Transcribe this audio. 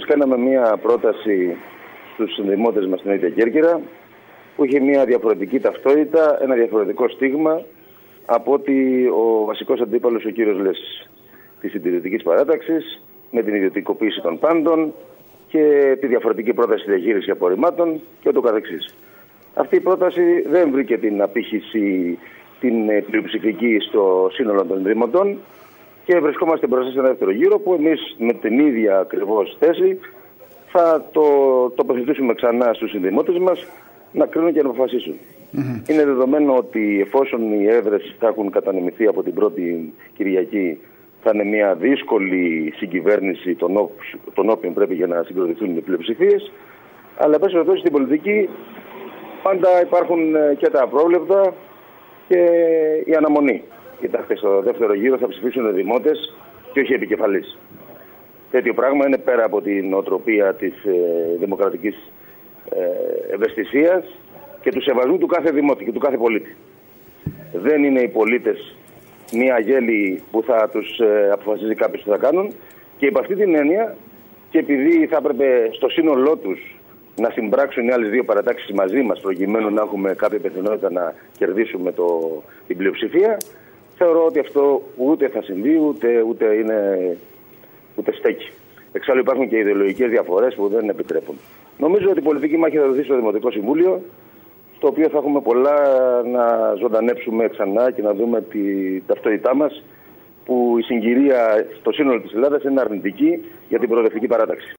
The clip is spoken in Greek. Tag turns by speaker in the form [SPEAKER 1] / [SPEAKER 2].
[SPEAKER 1] κάναμε μία πρόταση στους δημότες μας στην Νότια Κέρκυρα που είχε μία διαφορετική ταυτότητα, ένα διαφορετικό στίγμα από ότι ο βασικός αντίπαλος, ο κύριος Λέσης, της συντηρητικής παράταξης, με την ιδιωτικοποίηση των πάντων και τη διαφορετική πρόταση διαχείριση απορριμμάτων και ούτω καθεξής. Αυτή η πρόταση δεν βρήκε την απήχηση την πλειοψηφική στο σύνολο των δημοτών και βρισκόμαστε μπροστά σε ένα δεύτερο γύρο που εμείς με την ίδια ακριβώς θέση θα το τοποθετήσουμε ξανά στους συνδημότες μας να κρίνουν και να αποφασίσουν. Είναι δεδομένο ότι εφόσον οι έδρες θα έχουν κατανεμηθεί από την πρώτη Κυριακή, θα είναι μια δύσκολη συγκυβέρνηση των όποιων πρέπει για να συγκροτηθούν οι πλειοψηφίες. Αλλά πες εδώ στην πολιτική πάντα υπάρχουν και τα απρόβλεπτα και η αναμονή. Κοιτάξτε, στο δεύτερο γύρο θα ψηφίσουν οι δημότες και όχι οι επικεφαλείς. Τέτοιο πράγμα είναι πέρα από την νοοτροπία της δημοκρατικής ευαισθησίας και του σεβασμού του κάθε δημότη και του κάθε πολίτη. Δεν είναι οι πολίτες μία γέλη που θα τους αποφασίζει κάποιος τι θα κάνουν και υπ' αυτή την έννοια και επειδή θα έπρεπε στο σύνολό τους να συμπράξουν οι άλλες δύο παρατάξεις μαζί μας προκειμένου να έχουμε κάποια πιθανότητα να κερδίσουμε την πλειοψηφία, θεωρώ ότι αυτό ούτε θα συμβεί ούτε στέκει. Εξάλλου υπάρχουν και ιδεολογικές διαφορές που δεν επιτρέπουν. Νομίζω ότι η πολιτική μάχη θα δοθεί στο Δημοτικό Συμβούλιο, στο οποίο θα έχουμε πολλά να ζωντανέψουμε ξανά και να δούμε τη ταυτότητά μας, που η συγκυρία στο σύνολο της Ελλάδας είναι αρνητική για την προοδευτική παράταξη.